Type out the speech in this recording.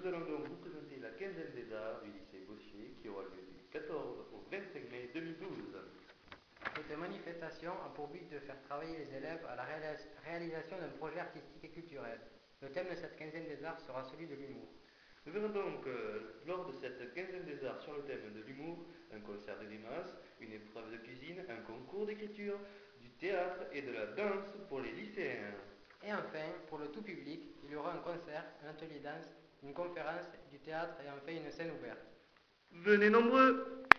Nous allons donc vous présenter la quinzaine des arts du lycée Boschier qui aura lieu du 14 au 25 mai 2012. Cette manifestation a pour but de faire travailler les élèves à la réalisation d'un projet artistique et culturel. Le thème de cette quinzaine des arts sera celui de l'humour. Nous verrons donc lors de cette quinzaine des arts sur le thème de l'humour, un concert de grimaces, une épreuve de cuisine, un concours d'écriture, du théâtre et de la danse pour les lycéens. Et enfin, pour le tout public, il y aura un concert, un atelier danse, une conférence, du théâtre et enfin une scène ouverte. Venez nombreux!